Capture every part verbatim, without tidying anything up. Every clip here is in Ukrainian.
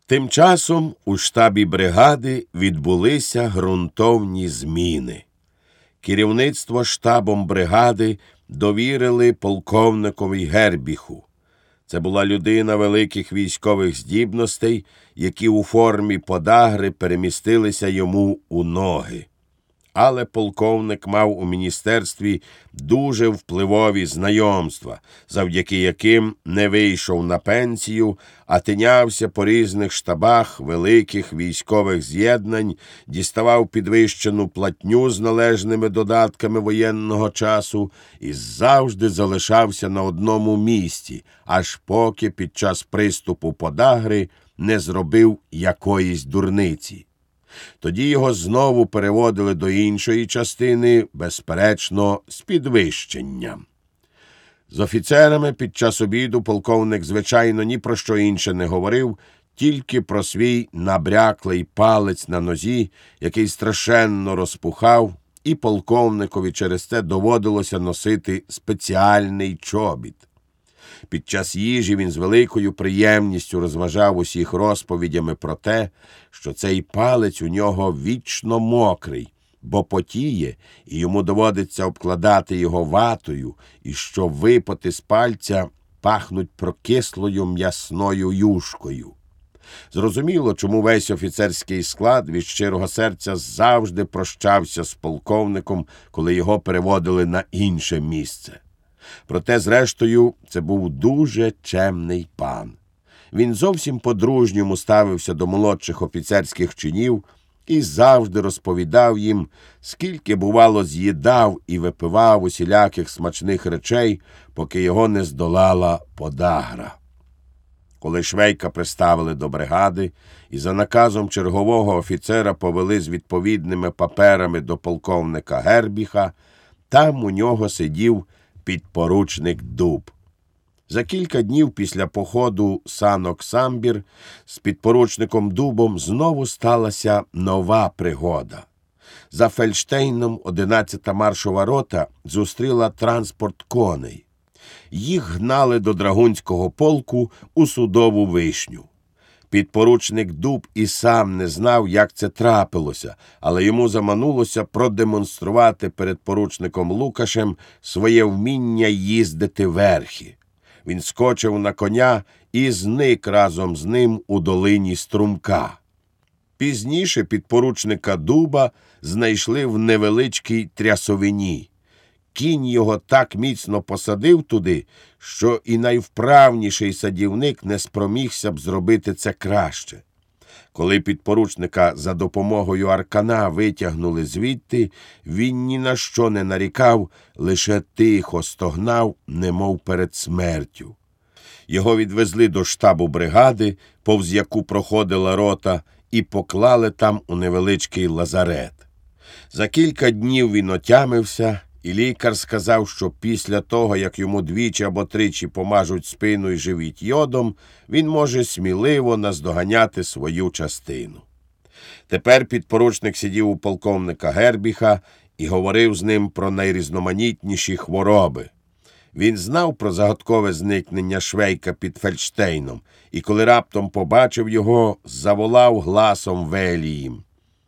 Тим часом у штабі бригади відбулися ґрунтовні зміни. Керівництво штабом бригади довірили полковникові Гербіху. Це була людина великих військових здібностей, які у формі подагри перемістилися йому у ноги. Але полковник мав у міністерстві дуже впливові знайомства, завдяки яким не вийшов на пенсію, а тинявся по різних штабах великих військових з'єднань, діставав підвищену платню з належними додатками воєнного часу і завжди залишався на одному місці, аж поки під час приступу подагри не зробив якоїсь дурниці. Тоді його знову переводили до іншої частини, безперечно, з підвищенням. З офіцерами під час обіду полковник, звичайно, ні про що інше не говорив, тільки про свій набряклий палець на нозі, який страшенно розпухав, і полковникові через це доводилося носити спеціальний чобіт. Під час їжі він з великою приємністю розважав усіх розповідями про те, що цей палець у нього вічно мокрий, бо потіє, і йому доводиться обкладати його ватою, і що випоти з пальця пахнуть прокислою м'ясною юшкою. Зрозуміло, чому весь офіцерський склад від щирого серця завжди прощався з полковником, коли його переводили на інше місце. Проте, зрештою, це був дуже чемний пан. Він зовсім по-дружньому ставився до молодших офіцерських чинів і завжди розповідав їм, скільки, бувало, з'їдав і випивав усіляких смачних речей, поки його не здолала подагра. Коли Швейка приставили до бригади і за наказом чергового офіцера повели з відповідними паперами до полковника Гербіха, там у нього сидів підпоручник Дуб. За кілька днів після походу Санок-Самбір з підпоручником Дубом знову сталася нова пригода. За Фельдштейном одинадцята маршова рота зустріла транспорт коней. Їх гнали до Драгунського полку у Судову Вишню. Підпоручник Дуб і сам не знав, як це трапилося, але йому заманулося продемонструвати перед поручником Лукашем своє вміння їздити верхи. Він скочив на коня і зник разом з ним у долині струмка. Пізніше підпоручника Дуба знайшли в невеличкій трясовині. Кінь його так міцно посадив туди, що і найвправніший садівник не спромігся б зробити це краще. Коли підпоручника за допомогою аркана витягнули звідти, він ні на що не нарікав, лише тихо стогнав, немов перед смертю. Його відвезли до штабу бригади, повз яку проходила рота, і поклали там у невеличкий лазарет. За кілька днів він отямився, і лікар сказав, що після того, як йому двічі або тричі помажуть спину і живіт йодом, він може сміливо наздоганяти свою частину. Тепер підпоручник сидів у полковника Гербіха і говорив з ним про найрізноманітніші хвороби. Він знав про загадкове зникнення Швейка під Фельдштейном, і коли раптом побачив його, заволав гласом Веліїм: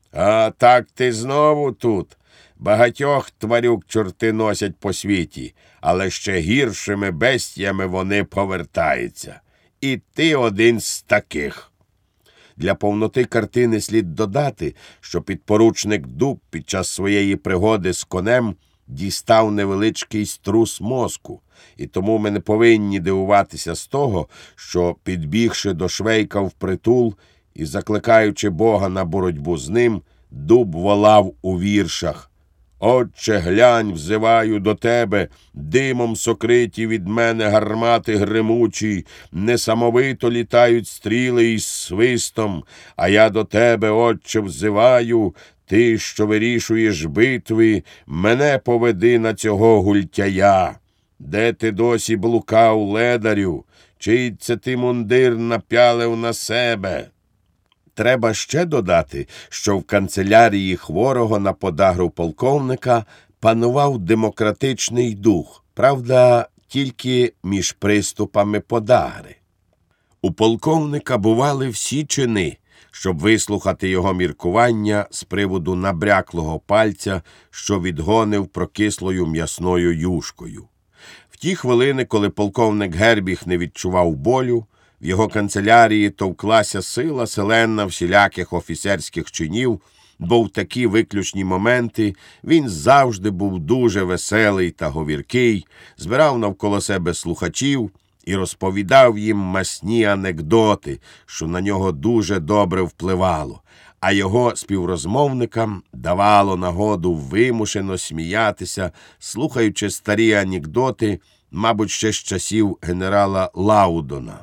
«А так ти знову тут? Багатьох тварюк чорти носять по світі, але ще гіршими бестіями вони повертаються. І ти один з таких». Для повноти картини слід додати, що підпоручник Дуб під час своєї пригоди з конем дістав невеличкий струс мозку, і тому ми не повинні дивуватися з того, що, підбігши до Швейка впритул і закликаючи Бога на боротьбу з ним, Дуб волав у віршах: «Отче, глянь, взиваю до тебе, димом сокриті від мене гармати гримучі, несамовито літають стріли із свистом, а я до тебе, Отче, взиваю, ти, що вирішуєш битви, мене поведи на цього гультяя. Де ти досі блукав, ледарю? Чий це ти мундир напялив на себе?» Треба ще додати, що в канцелярії хворого на подагру полковника панував демократичний дух, правда, тільки між приступами подагри. У полковника бували всі чини, щоб вислухати його міркування з приводу набряклого пальця, що відгонив прокислою м'ясною юшкою. В ті хвилини, коли полковник Гербіг не відчував болю, в його канцелярії товклася сила селенна всіляких офіцерських чинів, бо в такі виключні моменти він завжди був дуже веселий та говіркий, збирав навколо себе слухачів і розповідав їм масні анекдоти, що на нього дуже добре впливало, а його співрозмовникам давало нагоду вимушено сміятися, слухаючи старі анекдоти, мабуть, ще з часів генерала Лаудона.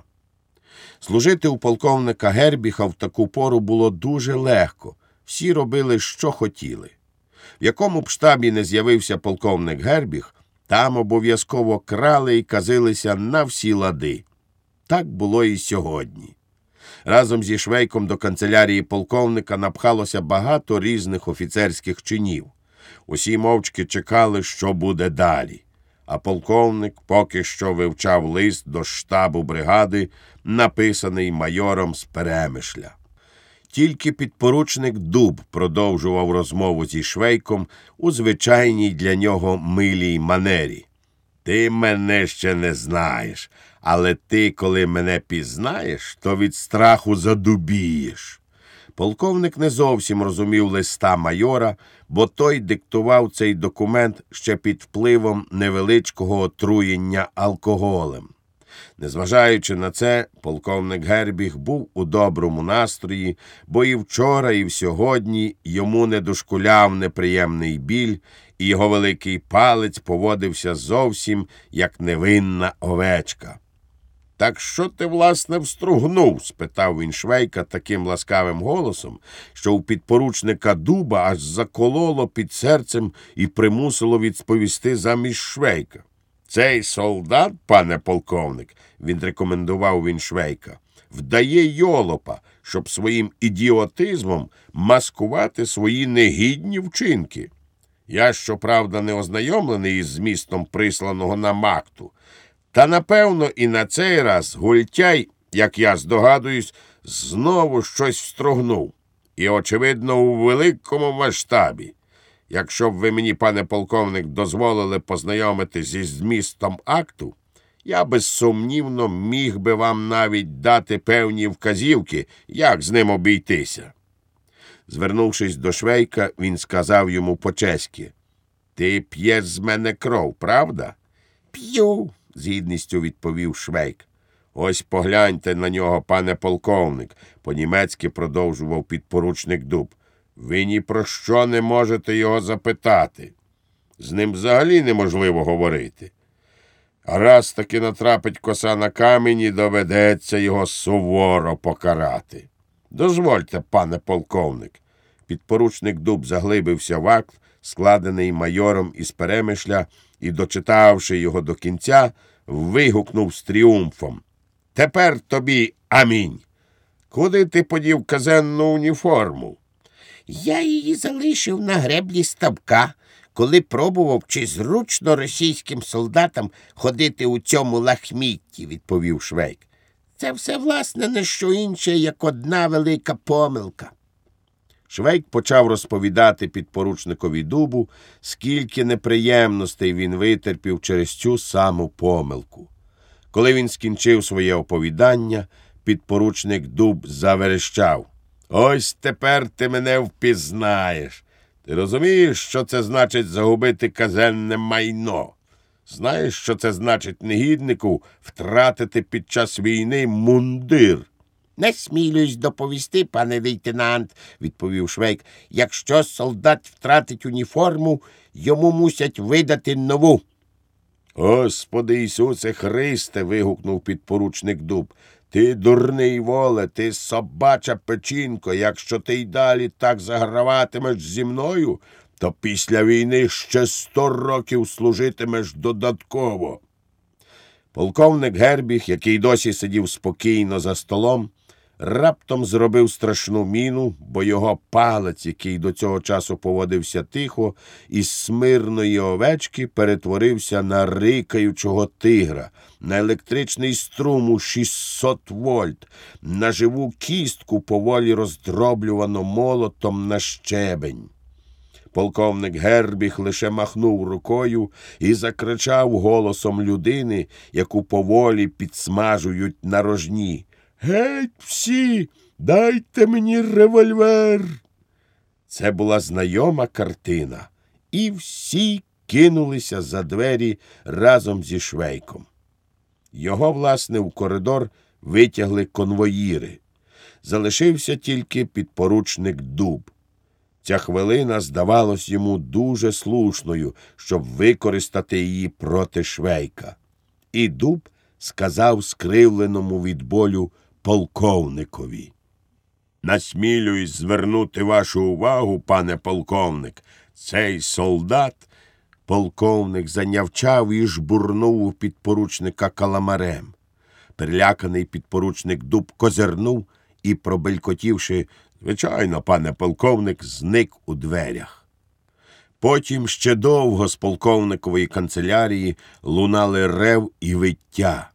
Служити у полковника Гербіга в таку пору було дуже легко. Всі робили, що хотіли. В якому б штабі не з'явився полковник Гербіг, там обов'язково крали і казилися на всі лади. Так було і сьогодні. Разом зі Швейком до канцелярії полковника напхалося багато різних офіцерських чинів. Усі мовчки чекали, що буде далі. А полковник поки що вивчав лист до штабу бригади, написаний майором з Перемишля. Тільки підпоручник Дуб продовжував розмову зі Швейком у звичайній для нього милій манері. «Ти мене ще не знаєш, але ти, коли мене пізнаєш, то від страху задубієш». Полковник не зовсім розумів листа майора, бо той диктував цей документ ще під впливом невеличкого отруєння алкоголем. Незважаючи на це, полковник Гербіг був у доброму настрої, бо і вчора, і сьогодні йому не дошкуляв неприємний біль, і його великий палець поводився зовсім як невинна овечка. «Так що ти, власне, встругнув?» – спитав він Швейка таким ласкавим голосом, що у підпоручника Дуба аж закололо під серцем і примусило відповісти замість Швейка. «Цей солдат, пане полковник», – він рекомендував він Швейка, – «вдає йолопа, щоб своїм ідіотизмом маскувати свої негідні вчинки. Я, щоправда, не ознайомлений із змістом присланого нам акту, та, напевно, і на цей раз Гультяй, як я здогадуюсь, знову щось встрогнув. І, очевидно, у великому масштабі. Якщо б ви мені, пане полковник, дозволили познайомити зі змістом акту, я безсумнівно міг би вам навіть дати певні вказівки, як з ним обійтися». Звернувшись до Швейка, він сказав йому по-чеськи: «Ти п'єш з мене кров, правда?» «П'ю», – з гідністю відповів Швейк. «Ось погляньте на нього, пане полковник», – по-німецьки продовжував підпоручник Дуб. «Ви ні про що не можете його запитати. З ним взагалі неможливо говорити. А раз таки натрапить коса на камінь, і доведеться його суворо покарати. Дозвольте, пане полковник». Підпоручник Дуб заглибився в акт, складений майором із Перемишля, і, дочитавши його до кінця, вигукнув з тріумфом: «Тепер тобі амінь! Куди ти подів казенну уніформу?» «Я її залишив на греблі ставка, коли пробував, чи зручно російським солдатам ходити у цьому лахмітті», – відповів Швейк. «Це все, власне, не що інше, як одна велика помилка». Швейк почав розповідати підпоручникові Дубу, скільки неприємностей він витерпів через цю саму помилку. Коли він скінчив своє оповідання, підпоручник Дуб заверещав: «Ось тепер ти мене впізнаєш. Ти розумієш, що це значить загубити казенне майно? Знаєш, що це значить негіднику втратити під час війни мундир?» «Не смілюсь доповісти, пане лейтенант», – відповів Швейк. «Якщо солдат втратить уніформу, йому мусять видати нову». «Господи Ісусе Христе!» – вигукнув підпоручник Дуб. «Ти дурний воле, ти собача печінко. Якщо ти й далі так заграватимеш зі мною, то після війни ще сто років служитимеш додатково». Полковник Гербіг, який досі сидів спокійно за столом, раптом зробив страшну міну, бо його палець, який до цього часу поводився тихо, із смирної овечки перетворився на рикаючого тигра, на електричний струм у шістсот вольт, на живу кістку, поволі роздроблювану молотом на щебень. Полковник Гербіг лише махнув рукою і закричав голосом людини, яку поволі підсмажують на рожні: «Геть всі! Дайте мені револьвер!» Це була знайома картина, і всі кинулися за двері разом зі Швейком. Його, власне, в коридор витягли конвоїри. Залишився тільки підпоручник Дуб. Ця хвилина здавалась йому дуже слушною, щоб використати її проти Швейка. І Дуб сказав скривленому від болю полковникові: «Насмілююсь звернути вашу увагу, пане полковник, цей солдат...» Полковник занявчав і жбурнув у підпоручника каламарем. Переляканий підпоручник Дуб козирнув і, пробелькотівши «Звичайно, пане полковник», зник у дверях. Потім ще довго з полковникової канцелярії лунали рев і виття.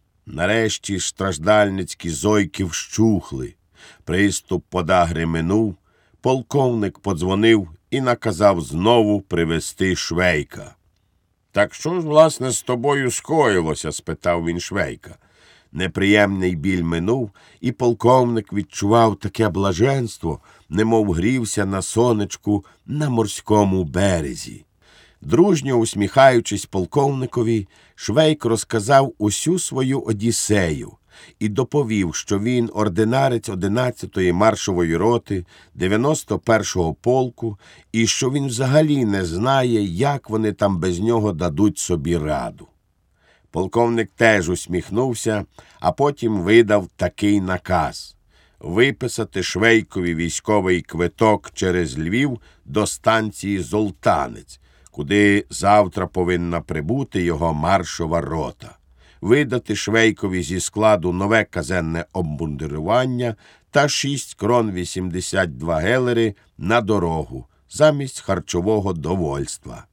Нарешті страждальницькі зойки вщухли. Приступ подагри минув, полковник подзвонив і наказав знову привезти Швейка. «Так що ж, власне, з тобою скоїлося?» – спитав він Швейка. Неприємний біль минув, і полковник відчував таке блаженство, немов грівся на сонечку на морському березі. Дружньо усміхаючись полковникові, Швейк розказав усю свою одіссею і доповів, що він ординарець одинадцятої маршової роти дев'яносто першого полку і що він взагалі не знає, як вони там без нього дадуть собі раду. Полковник теж усміхнувся, а потім видав такий наказ: виписати Швейкові військовий квиток через Львів до станції Золтанець, куди завтра повинна прибути його маршова рота, видати Швейкові зі складу нове казенне обмундирування та шість крон вісімдесят два гелери на дорогу замість харчового довольства.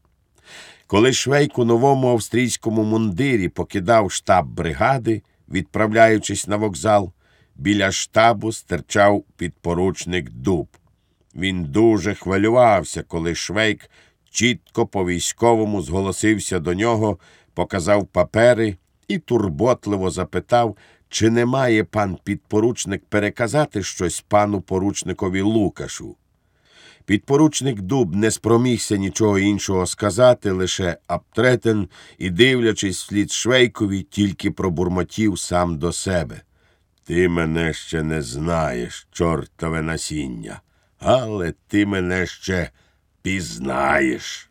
Коли Швейк у новому австрійському мундирі покидав штаб бригади, відправляючись на вокзал, біля штабу стирчав підпоручник Дуб. Він дуже хвилювався, коли Швейк чітко по-військовому зголосився до нього, показав папери і турботливо запитав, чи не має пан підпоручник переказати щось пану поручникові Лукашу. Підпоручник Дуб не спромігся нічого іншого сказати, лише абтретен і, дивлячись вслід Швейкові, тільки пробурмотів сам до себе: «Ти мене ще не знаєш, чортове насіння, але ти мене ще пізнаєш».